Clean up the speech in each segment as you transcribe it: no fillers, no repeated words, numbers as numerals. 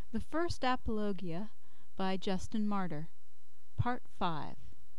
The First Apologia by Justin Martyr. Part 5.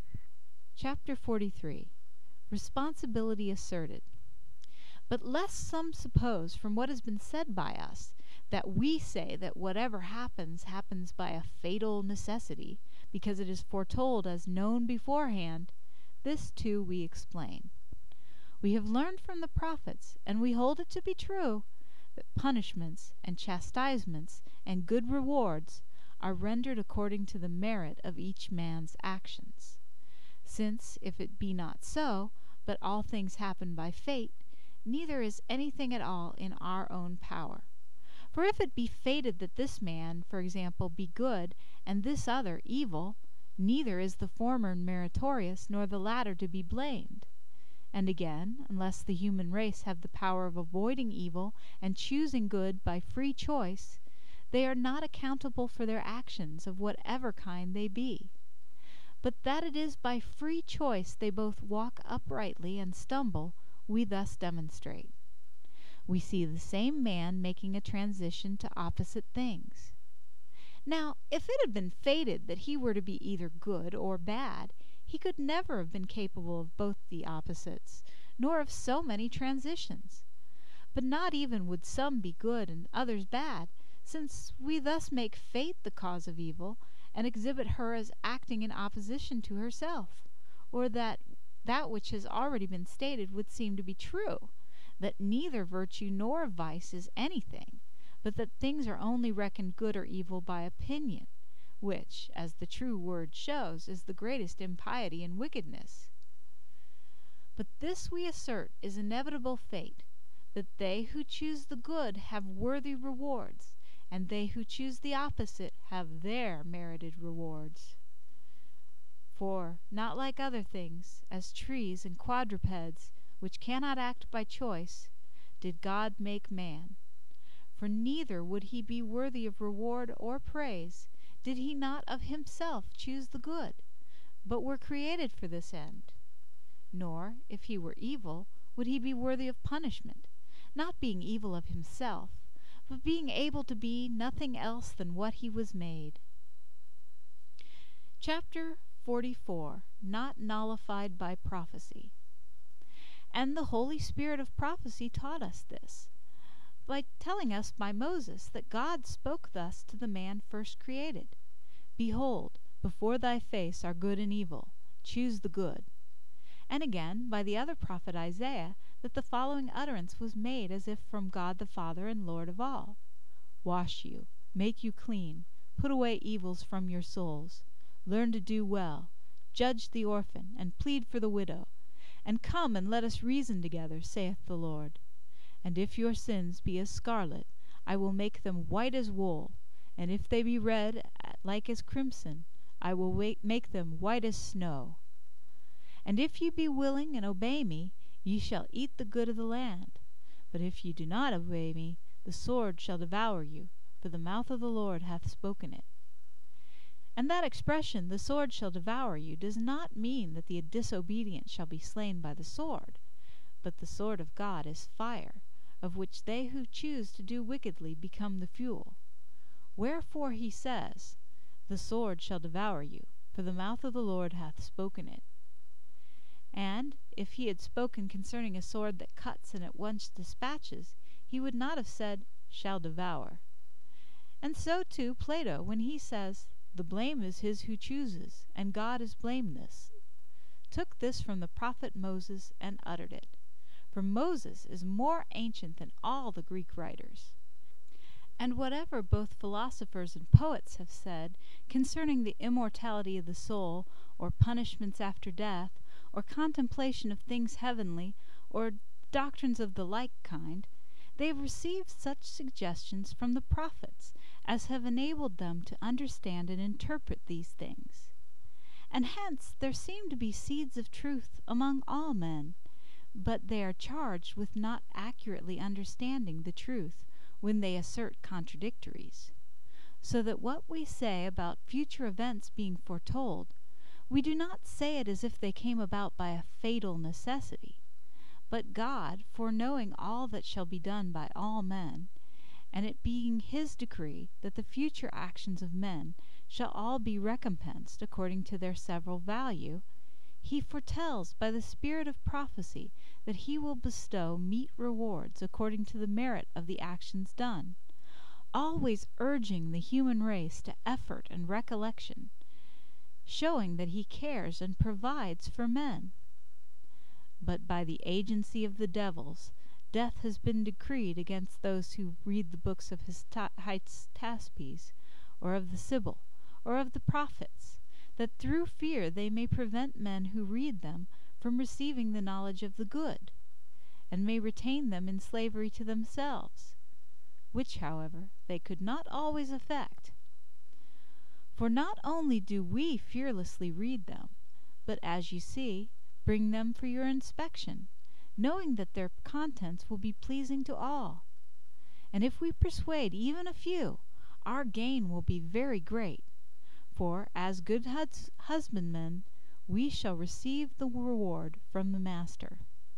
Chapter 43. Responsibility asserted. But lest some suppose, from what has been said by us, that we say that whatever happens, happens by a fatal necessity, because it is foretold as known beforehand, this too we explain. We have learned from the prophets, and we hold it to be true, that punishments and chastisements and good rewards are rendered according to the merit of each man's actions. Since, if it be not so, but all things happen by fate, neither is anything at all in our own power. For if it be fated that this man, for example, be good, and this other evil, neither is the former meritorious nor the latter to be blamed. And again, unless the human race have the power of avoiding evil and choosing good by free choice, they are not accountable for their actions of whatever kind they be. But that it is by free choice they both walk uprightly and stumble, we thus demonstrate. We see the same man making a transition to opposite things. Now, if it had been fated that he were to be either good or bad, he could never have been capable of both the opposites, nor of so many transitions. But not even would some be good and others bad, since we thus make fate the cause of evil, and exhibit her as acting in opposition to herself, or that which has already been stated would seem to be true, that neither virtue nor vice is anything, but that things are only reckoned good or evil by opinion, which, as the true word shows, is the greatest impiety and wickedness. But this we assert is inevitable fate, that they who choose the good have worthy rewards, and they who choose the opposite have their merited rewards. For, not like other things, as trees and quadrupeds, which cannot act by choice, did God make man. For neither would he be worthy of reward or praise, did he not of himself choose the good, but were created for this end. Nor, if he were evil, would he be worthy of punishment, not being evil of himself, but being able to be nothing else than what he was made. Chapter 44. Not nullified by prophecy. And the Holy Spirit of prophecy taught us this, by telling us by Moses that God spoke thus to the man first created: Behold, before thy face are good and evil, choose the good. And again, by the other prophet Isaiah, that the following utterance was made as if from God the Father and Lord of all: Wash you, make you clean, put away evils from your souls, learn to do well, judge the orphan, and plead for the widow, and come and let us reason together, saith the Lord. And if your sins be as scarlet, I will make them white as wool, and if they be red like as crimson, I will make them white as snow. And if ye be willing and obey me, ye shall eat the good of the land. But if ye do not obey me, the sword shall devour you, for the mouth of the Lord hath spoken it. And that expression, the sword shall devour you, does not mean that the disobedient shall be slain by the sword, but the sword of God is fire, of which they who choose to do wickedly become the fuel. Wherefore he says, The sword shall devour you, for the mouth of the Lord hath spoken it. And if he had spoken concerning a sword that cuts and at once dispatches, he would not have said, shall devour. And so too Plato, when he says, The blame is his who chooses, and God is blameless, took this from the prophet Moses and uttered it. For Moses is more ancient than all the Greek writers. And whatever both philosophers and poets have said concerning the immortality of the soul, or punishments after death, or contemplation of things heavenly, or doctrines of the like kind, they have received such suggestions from the prophets as have enabled them to understand and interpret these things. And hence there seem to be seeds of truth among all men, but they are charged with not accurately understanding the truth when they assert contradictories. So that what we say about future events being foretold, we do not say it as if they came about by a fatal necessity, but God, foreknowing all that shall be done by all men, and it being his decree that the future actions of men shall all be recompensed according to their several value, he foretells by the spirit of prophecy that he will bestow meet rewards according to the merit of the actions done, always urging the human race to effort and recollection, showing that he cares and provides for men. But by the agency of the devils, death has been decreed against those who read the books of Hystaspes, or of the Sibyl, or of the prophets, that through fear they may prevent men who read them from receiving the knowledge of the good, and may retain them in slavery to themselves, which, however, they could not always effect. For not only do we fearlessly read them, but, as you see, bring them for your inspection, knowing that their contents will be pleasing to all. And if we persuade even a few, our gain will be very great, for, as good husbandmen, we shall receive the reward from the Master.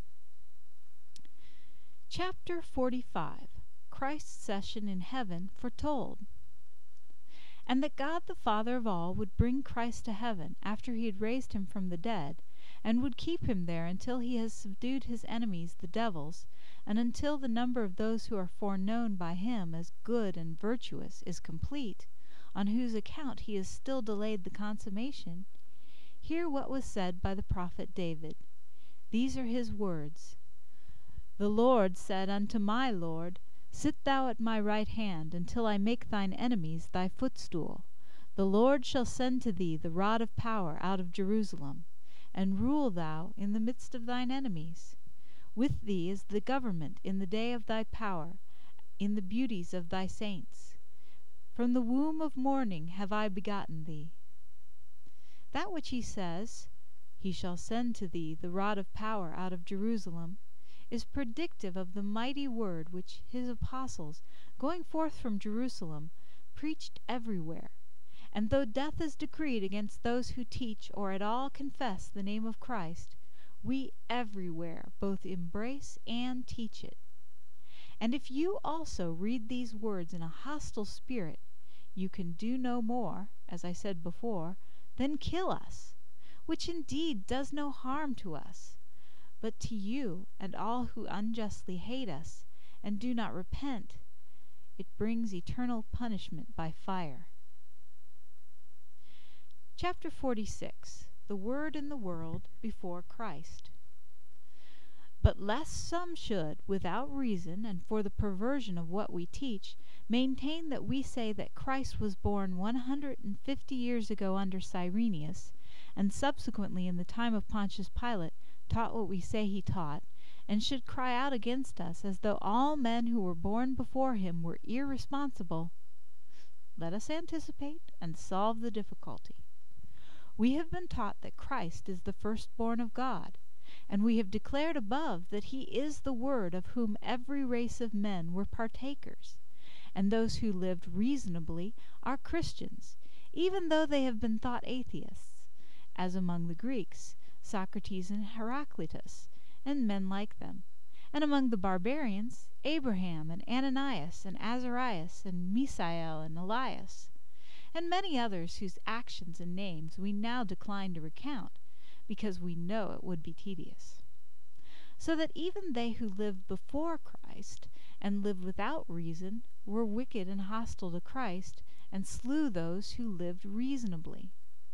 Chapter 45. Christ's Session in Heaven foretold. And that God the Father of all would bring Christ to heaven after he had raised him from the dead, and would keep him there until he has subdued his enemies the devils, and until the number of those who are foreknown by him as good and virtuous is complete, on whose account he has still delayed the consummation, hear what was said by the prophet David. These are his words: The Lord said unto my Lord, Sit thou at my right hand, until I make thine enemies thy footstool. The Lord shall send to thee the rod of power out of Jerusalem, and rule thou in the midst of thine enemies. With thee is the government in the day of thy power, in the beauties of thy saints. From the womb of morning have I begotten thee. That which he says, He shall send to thee the rod of power out of Jerusalem, is predictive of the mighty word which his apostles, going forth from Jerusalem, preached everywhere. And though death is decreed against those who teach or at all confess the name of Christ, we everywhere both embrace and teach it. And if you also read these words in a hostile spirit, you can do no more, as I said before, than kill us, which indeed does no harm to us, but to you and all who unjustly hate us and do not repent, it brings eternal punishment by fire. Chapter 46. The Word in the World before Christ. But lest some should, without reason, and for the perversion of what we teach, maintain that we say that Christ was born 150 years ago under Cyrenius, and subsequently in the time of Pontius Pilate taught what we say he taught, and should cry out against us as though all men who were born before him were irresponsible, let us anticipate and solve the difficulty. We have been taught that Christ is the firstborn of God, and we have declared above that he is the Word of whom every race of men were partakers, and those who lived reasonably are Christians, even though they have been thought atheists, as among the Greeks, Socrates and Heraclitus, and men like them, and among the barbarians, Abraham and Ananias and Azarias and Misael and Elias, and many others whose actions and names we now decline to recount, because we know it would be tedious. So that even they who lived before Christ, and lived without reason, were wicked and hostile to Christ, and slew those who lived reasonably.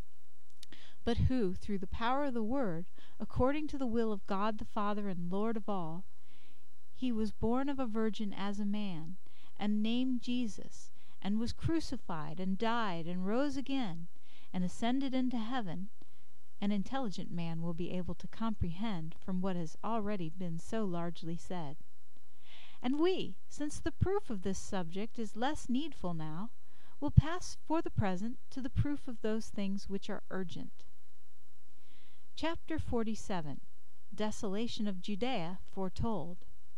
But who, through the power of the Word, according to the will of God the Father and Lord of all, he was born of a virgin as a man, and named Jesus, and was crucified, and died, and rose again, and ascended into heaven, an intelligent man will be able to comprehend from what has already been so largely said. And we, since the proof of this subject is less needful now, will pass for the present to the proof of those things which are urgent. Chapter 47. Desolation of Judea foretold.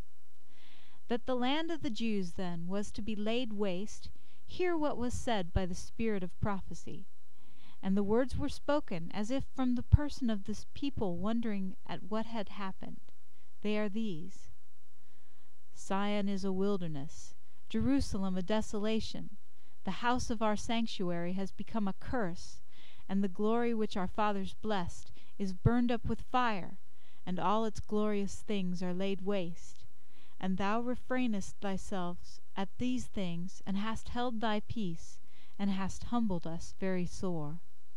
That the land of the Jews, then, was to be laid waste, hear what was said by the spirit of prophecy. And the words were spoken as if from the person of this people wondering at what had happened. They are these: Sion is a wilderness, Jerusalem a desolation, the house of our sanctuary has become a curse, and the glory which our fathers blessed is burned up with fire, and all its glorious things are laid waste. And thou refrainest thyself at these things, and hast held thy peace, and hast humbled us very sore.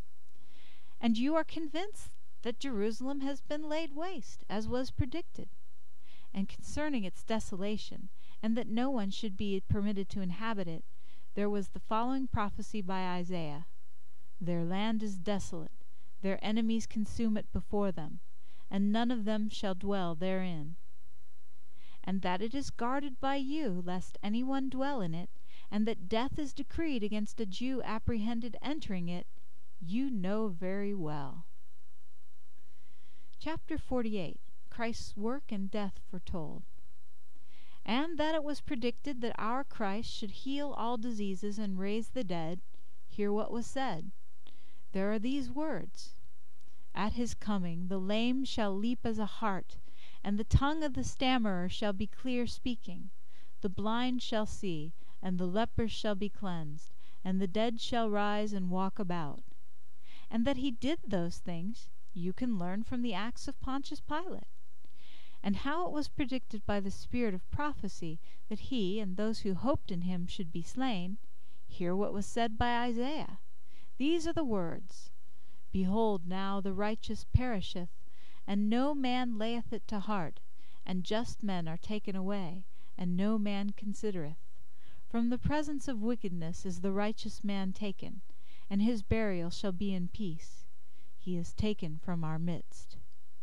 And you are convinced that Jerusalem has been laid waste, as was predicted. And concerning its desolation, and that no one should be permitted to inhabit it, there was the following prophecy by Isaiah: Their land is desolate, their enemies consume it before them, and none of them shall dwell therein. And that it is guarded by you, lest any one dwell in it, and that death is decreed against a Jew apprehended entering it, you know very well. Chapter 48. Christ's work and death foretold. And that it was predicted that our Christ should heal all diseases and raise the dead, hear what was said. There are these words: At his coming the lame shall leap as a hart, and the tongue of the stammerer shall be clear speaking. The blind shall see, and the lepers shall be cleansed, and the dead shall rise and walk about. And that he did those things you can learn from the Acts of Pontius Pilate. And how it was predicted by the spirit of prophecy that he and those who hoped in him should be slain, hear what was said by Isaiah. These are the words: Behold, now the righteous perisheth, and no man layeth it to heart, and just men are taken away, and no man considereth. From the presence of wickedness is the righteous man taken, and his burial shall be in peace. He is taken from our midst.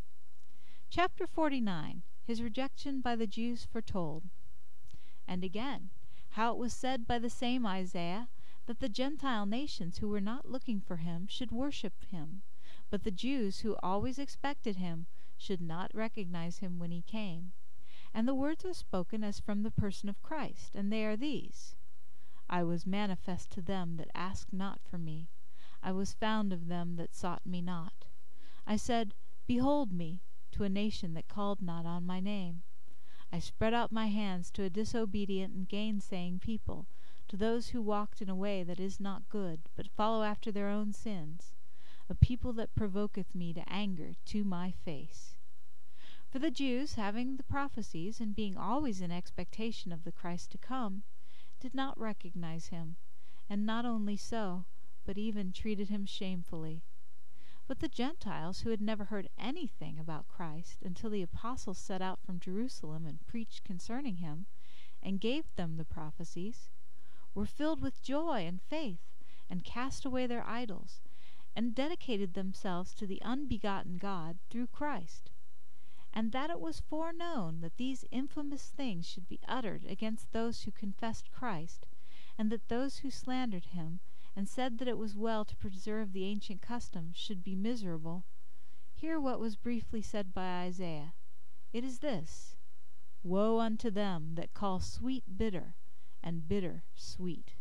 Chapter 49. His rejection by the Jews foretold. And again, how it was said by the same Isaiah that the Gentile nations who were not looking for him should worship him, but the Jews who always expected him should not recognize him when he came. And the words are spoken as from the person of Christ, and they are these: I was manifest to them that asked not for me. I was found of them that sought me not. I said, Behold me, to a nation that called not on my name. I spread out my hands to a disobedient and gainsaying people, to those who walked in a way that is not good, but follow after their own sins, a people that provoketh me to anger to my face. For the Jews, having the prophecies, and being always in expectation of the Christ to come, did not recognize him, and not only so, but even treated him shamefully. But the Gentiles, who had never heard anything about Christ until the apostles set out from Jerusalem and preached concerning him, and gave them the prophecies, were filled with joy and faith, and cast away their idols, and dedicated themselves to the unbegotten God through Christ. And that it was foreknown that these infamous things should be uttered against those who confessed Christ, and that those who slandered him, and said that it was well to preserve the ancient customs, should be miserable, hear what was briefly said by Isaiah. It is this: Woe unto them that call sweet bitter, and bitter sweet.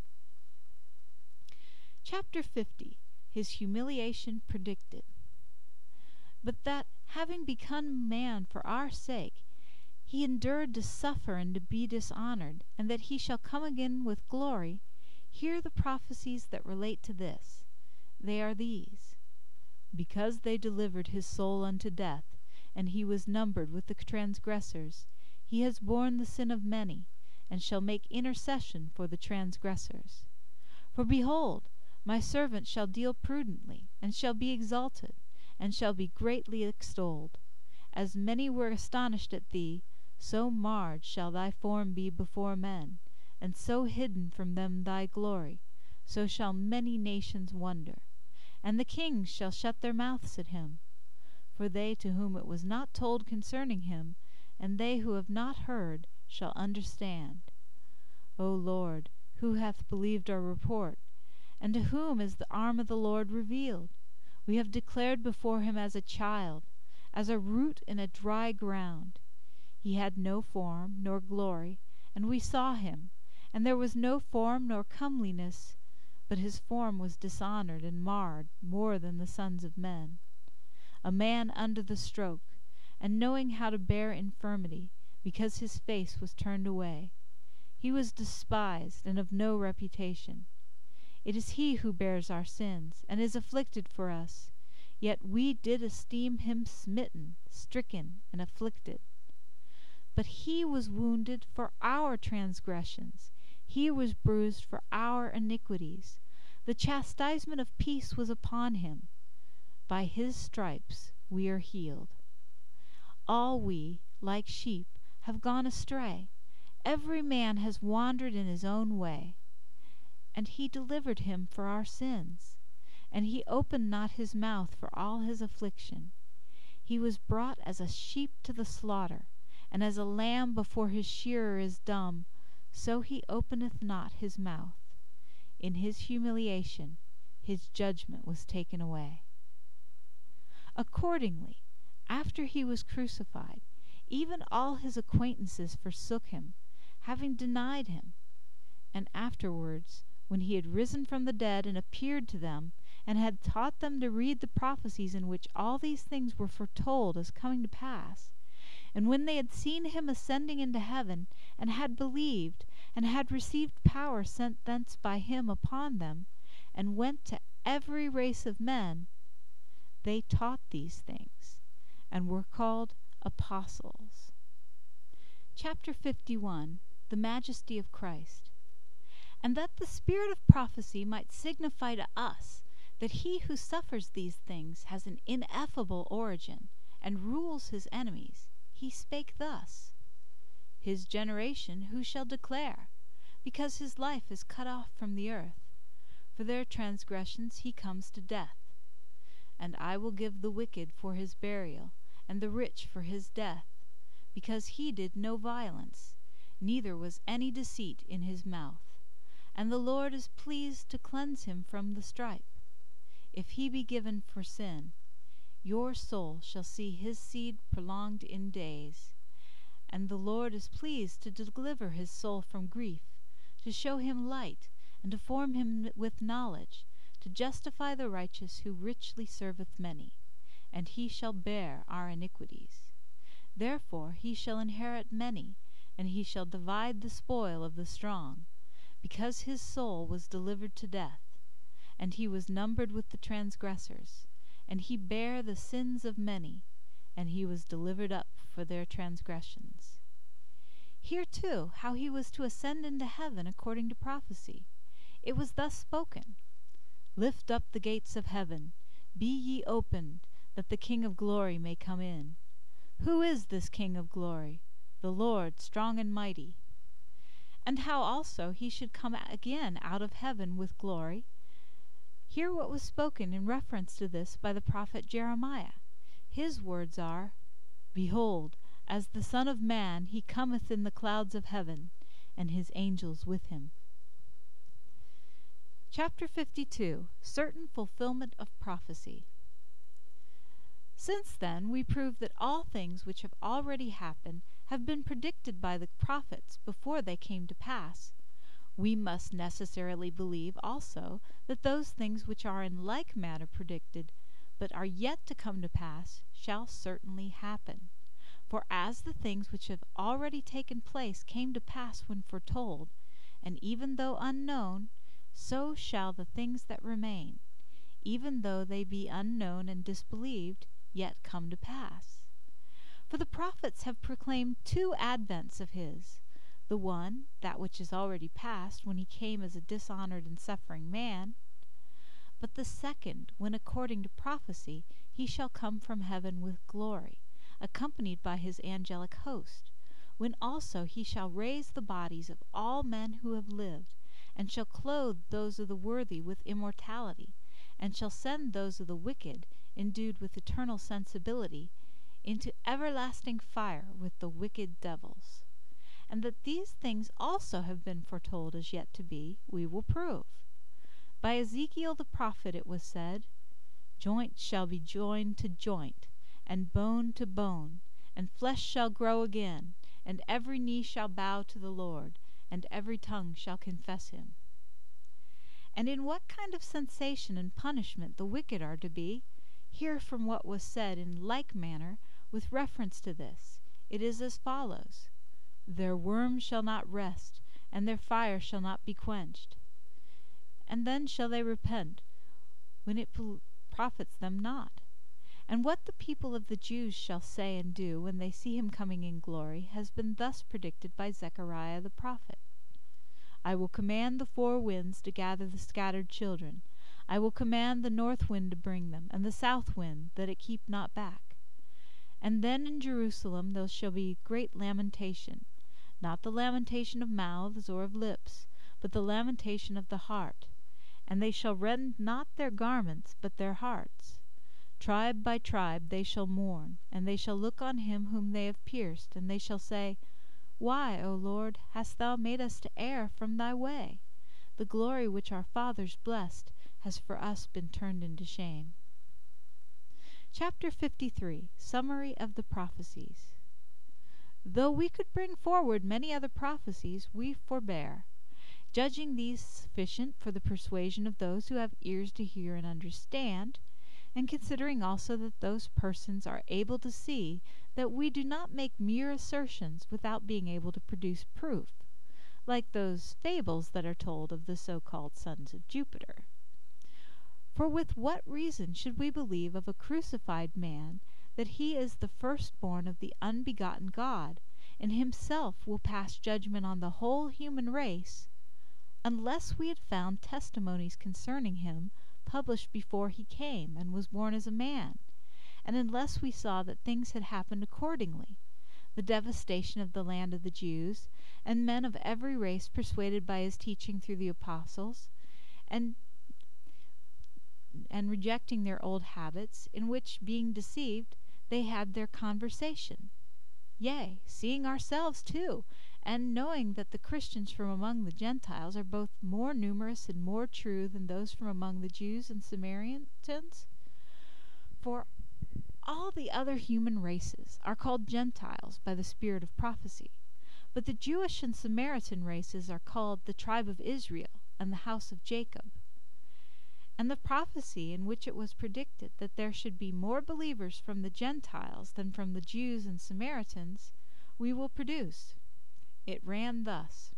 Chapter 50. His humiliation predicted. But that, having become man for our sake, he endured to suffer and to be dishonored, and that he shall come again with glory, hear the prophecies that relate to this. They are these: Because they delivered his soul unto death, and he was numbered with the transgressors, he has borne the sin of many, and shall make intercession for the transgressors. For behold, my servant shall deal prudently, and shall be exalted, and shall be greatly extolled. As many were astonished at thee, so marred shall thy form be before men, and so hidden from them thy glory, so shall many nations wonder. And the kings shall shut their mouths at him. For they to whom it was not told concerning him, and they who have not heard, shall understand. O Lord, who hath believed our report? And to whom is the arm of the Lord revealed? We have declared before him as a child, as a root in a dry ground. He had no form nor glory, and we saw him, and there was no form nor comeliness, but his form was dishonored and marred more than the sons of men. A man under the stroke, and knowing how to bear infirmity, because his face was turned away. He was despised and of no reputation. It is he who bears our sins, and is afflicted for us. Yet we did esteem him smitten, stricken, and afflicted. But he was wounded for our transgressions, he was bruised for our iniquities. The chastisement of peace was upon him. By his stripes we are healed. All we, like sheep, have gone astray. Every man has wandered in his own way. And he delivered him for our sins. And he opened not his mouth for all his affliction. He was brought as a sheep to the slaughter, and as a lamb before his shearer is dumb, so he openeth not his mouth. In his humiliation his judgment was taken away. Accordingly, after he was crucified, even all his acquaintances forsook him, having denied him. And afterwards, when he had risen from the dead and appeared to them, and had taught them to read the prophecies in which all these things were foretold as coming to pass, and when they had seen him ascending into heaven, and had believed, and had received power sent thence by him upon them, and went to every race of men, they taught these things, and were called apostles. Chapter 51. The Majesty of Christ. And that the spirit of prophecy might signify to us that he who suffers these things has an ineffable origin, and rules his enemies, he spake thus: His generation who shall declare? Because his life is cut off from the earth. For their transgressions he comes to death. And I will give the wicked for his burial, and the rich for his death, because he did no violence, neither was any deceit in his mouth. And the Lord is pleased to cleanse him from the stripe. If he be given for sin, your soul shall see his seed prolonged in days. And the Lord is pleased to deliver his soul from grief, to show him light, and to form him with knowledge, to justify the righteous who richly serveth many, and he shall bear our iniquities. Therefore he shall inherit many, and he shall divide the spoil of the strong, because his soul was delivered to death, and he was numbered with the transgressors, and he bare the sins of many, and he was delivered up for their transgressions. Hear too how he was to ascend into heaven according to prophecy. It was thus spoken: Lift up the gates of heaven, be ye opened, that the King of glory may come in. Who is this King of glory? The Lord strong and mighty. And how also he should come again out of heaven with glory. Hear what was spoken in reference to this by the prophet Jeremiah. His words are, Behold, as the Son of Man he cometh in the clouds of heaven, and his angels with him. Chapter 52. Certain fulfillment of prophecy. Since then we prove that all things which have already happened have been predicted by the prophets before they came to pass, we must necessarily believe also that those things which are in like manner predicted, but are yet to come to pass, shall certainly happen. For as the things which have already taken place came to pass when foretold, and even though unknown, so shall the things that remain, even though they be unknown and disbelieved, yet come to pass. For the prophets have proclaimed 2 advents of his, the one, that which is already past, when he came as a dishonored and suffering man, but the second, when according to prophecy he shall come from heaven with glory, accompanied by his angelic host, when also he shall raise the bodies of all men who have lived, and shall clothe those of the worthy with immortality, and shall send those of the wicked, endued with eternal sensibility, into everlasting fire with the wicked devils. And that these things also have been foretold as yet to be, we will prove. By Ezekiel the prophet it was said, Joint shall be joined to joint, and bone to bone, and flesh shall grow again, and every knee shall bow to the Lord, and every tongue shall confess him. And in what kind of sensation and punishment the wicked are to be, hear from what was said in like manner with reference to this. It is as follows: Their worm shall not rest, and their fire shall not be quenched. And then shall they repent, when it profits them not. And what the people of the Jews shall say and do when they see him coming in glory has been thus predicted by Zechariah the prophet. I will command the four winds to gather the scattered children. I will command the north wind to bring them, and the south wind, that it keep not back. And then in Jerusalem there shall be great lamentation, not the lamentation of mouths or of lips, but the lamentation of the heart. And they shall rend not their garments, but their hearts. Tribe by tribe they shall mourn, and they shall look on him whom they have pierced, and they shall say, Why, O Lord, hast thou made us to err from thy way? The glory which our fathers blessed has for us been turned into shame. Chapter 53. Summary of the Prophecies. Though we could bring forward many other prophecies, we forbear, judging these sufficient for the persuasion of those who have ears to hear and understand, and considering also that those persons are able to see that we do not make mere assertions without being able to produce proof, like those fables that are told of the so-called sons of Jupiter. For with what reason should we believe of a crucified man that he is the firstborn of the unbegotten God, and himself will pass judgment on the whole human race, unless we had found testimonies concerning him published before he came and was born as a man, and unless we saw that things had happened accordingly, the devastation of the land of the Jews, and men of every race persuaded by his teaching through the apostles, and rejecting their old habits, in which, being deceived, they had their conversation. Yea, seeing ourselves too, and knowing that the Christians from among the Gentiles are both more numerous and more true than those from among the Jews and Samaritans. For all the other human races are called Gentiles by the spirit of prophecy, but the Jewish and Samaritan races are called the tribe of Israel and the house of Jacob. And the prophecy in which it was predicted that there should be more believers from the Gentiles than from the Jews and Samaritans, we will produce. It ran thus: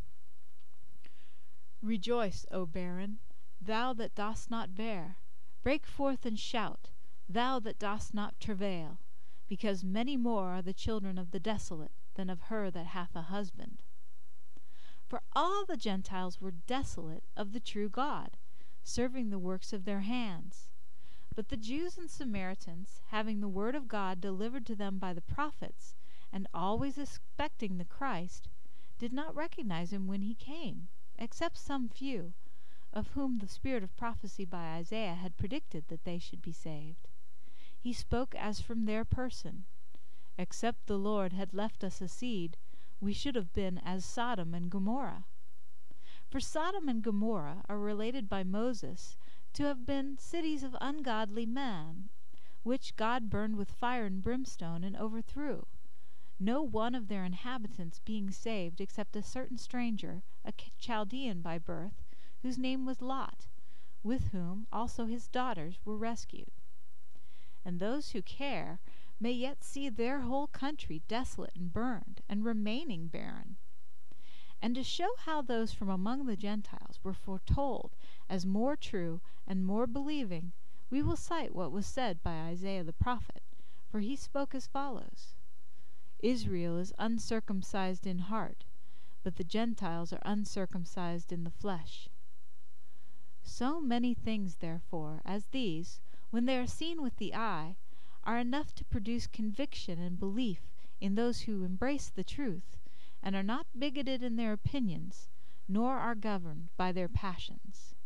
Rejoice, O barren, thou that dost not bear. Break forth and shout, thou that dost not travail, because many more are the children of the desolate than of her that hath a husband. For all the Gentiles were desolate of the true God, serving the works of their hands. But the Jews and Samaritans, having the word of God delivered to them by the prophets, and always expecting the Christ, did not recognize him when he came, except some few, of whom the spirit of prophecy by Isaiah had predicted that they should be saved. He spoke as from their person. Except the Lord had left us a seed, we should have been as Sodom and Gomorrah. For Sodom and Gomorrah are related by Moses to have been cities of ungodly men, which God burned with fire and brimstone and overthrew, no one of their inhabitants being saved except a certain stranger, a Chaldean by birth, whose name was Lot, with whom also his daughters were rescued. And those who care may yet see their whole country desolate and burned, and remaining barren. And to show how those from among the Gentiles were foretold as more true and more believing, we will cite what was said by Isaiah the prophet, for he spoke as follows: Israel is uncircumcised in heart, but the Gentiles are uncircumcised in the flesh. So many things, therefore, as these, when they are seen with the eye, are enough to produce conviction and belief in those who embrace the truth, and are not bigoted in their opinions, nor are governed by their passions.